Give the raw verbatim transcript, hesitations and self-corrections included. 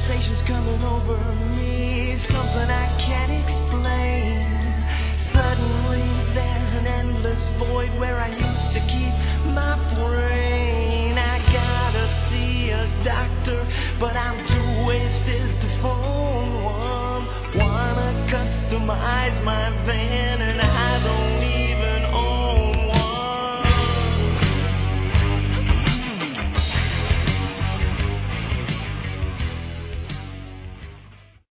sensations coming over me, something I can't explain. Suddenly there's an endless void where I